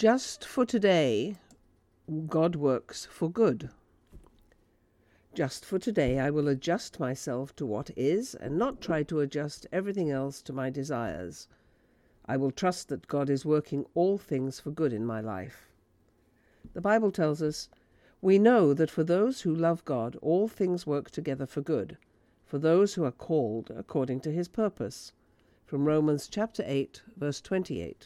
Just for today, God works for good. Just for today, I will adjust myself to what is and not try to adjust everything else to my desires. I will trust that God is working all things for good in my life. The Bible tells us, "We know that for those who love God, all things work together for good, for those who are called according to his purpose." From Romans chapter 8, verse 28.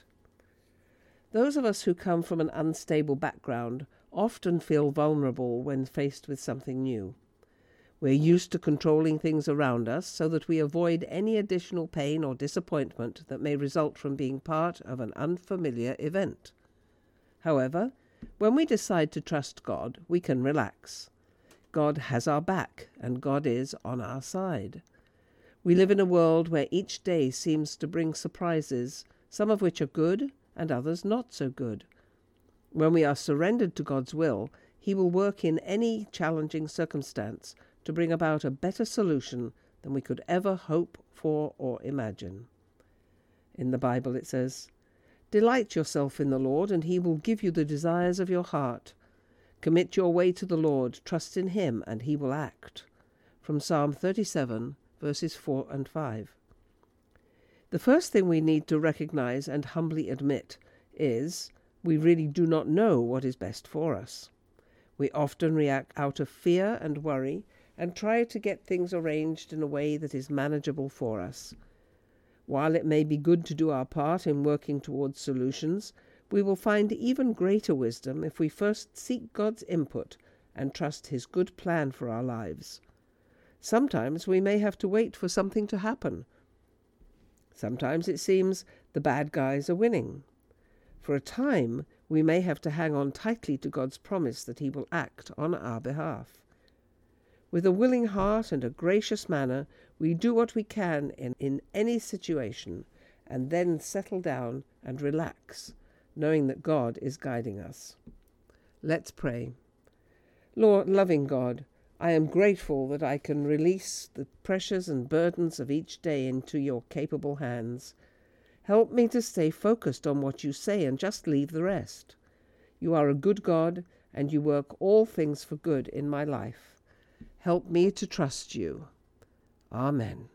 Those of us who come from an unstable background often feel vulnerable when faced with something new. We're used to controlling things around us so that we avoid any additional pain or disappointment that may result from being part of an unfamiliar event. However, when we decide to trust God, we can relax. God has our back, and God is on our side. We live in a world where each day seems to bring surprises, some of which are good and others not so good. When we are surrendered to God's will, he will work in any challenging circumstance to bring about a better solution than we could ever hope for or imagine. In the Bible it says, "Delight yourself in the Lord, and he will give you the desires of your heart. Commit your way to the Lord, trust in him, and he will act." From Psalm 37, verses 4 and 5. The first thing we need to recognize and humbly admit is we really do not know what is best for us. We often react out of fear and worry and try to get things arranged in a way that is manageable for us. While it may be good to do our part in working towards solutions, we will find even greater wisdom if we first seek God's input and trust his good plan for our lives. Sometimes we may have to wait for something to happen. Sometimes it seems the bad guys are winning. For a time, we may have to hang on tightly to God's promise that he will act on our behalf. With a willing heart and a gracious manner, we do what we can in any situation, and then settle down and relax, knowing that God is guiding us. Let's pray. Lord, loving God, I am grateful that I can release the pressures and burdens of each day into your capable hands. Help me to stay focused on what you say and just leave the rest. You are a good God, and you work all things for good in my life. Help me to trust you. Amen.